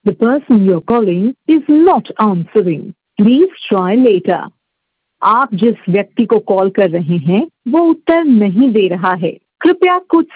The person you're calling is not answering. Please try later. आप जिस व्यक्ति को कॉल कर रहे हैं वो उत्तर नहीं दे रहा है, कृपया कुछ